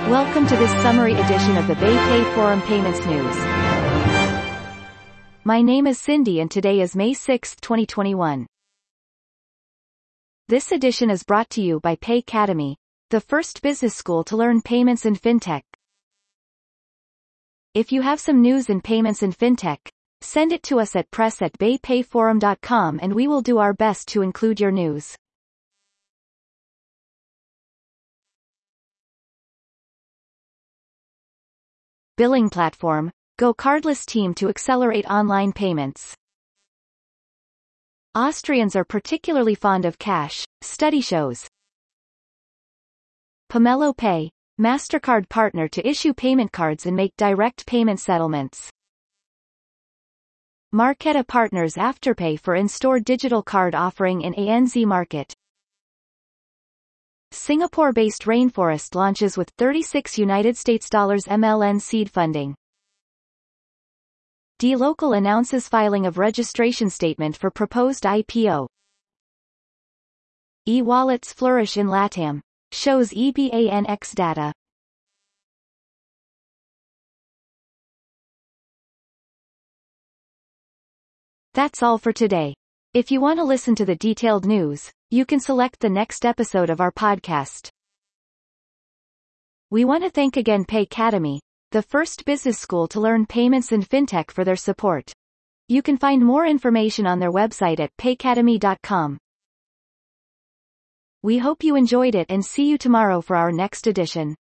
Welcome to this summary edition of the BayPay Forum Payments News. My name is Cindy and today is May 6, 2021. This edition is brought to you by Paycademy, the first business school to learn payments and fintech. If you have some news in payments and fintech, send it to us at press@baypayforum.com and we will do our best to include your news. Billing platform, Go Cardless team to accelerate online payments. Austrians are particularly fond of cash, study shows. Pomelo Pay, MasterCard partner to issue payment cards and make direct payment settlements. Marqeta partners Afterpay for in-store digital card offering in ANZ market. Singapore-based Rainforest launches with $36 United States MLN seed funding. dLocal announces filing of registration statement for proposed IPO. E-wallets flourish in LATAM, shows EBANX data. That's all for today. If you want to listen to the detailed news, you can select the next episode of our podcast. We want to thank again Paycademy, the first business school to learn payments and fintech, for their support. You can find more information on their website at paycademy.com. We hope you enjoyed it and see you tomorrow for our next edition.